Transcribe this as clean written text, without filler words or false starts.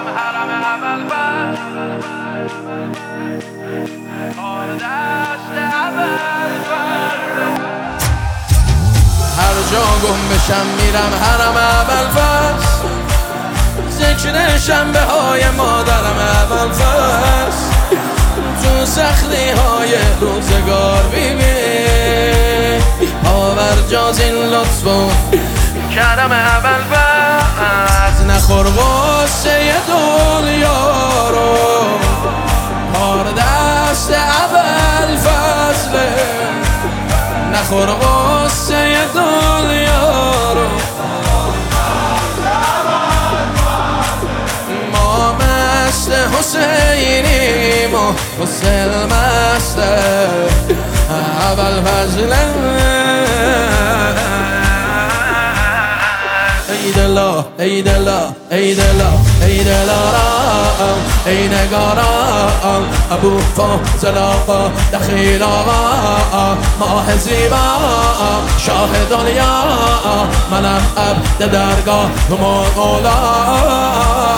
حرم اول بر کار دست اول بر هر جا گم بشم میرم حرم اول فصل ذکر شنبه های مادرم اول فصل تو سختی های روزگار بیبی آور جاز این لطف و کرم اول فصل نخور غصه دنیا رو کار دست اول فصله نخور غصه دنیا رو ما مست حسینیم و حسین مست اول فضله ای دلا ای دلا ای دلا ای دلارام ای نگارام ابو فاضل آقا دخیل آقا ماه زیبا شاه دنیا منم عبد درگاه مولا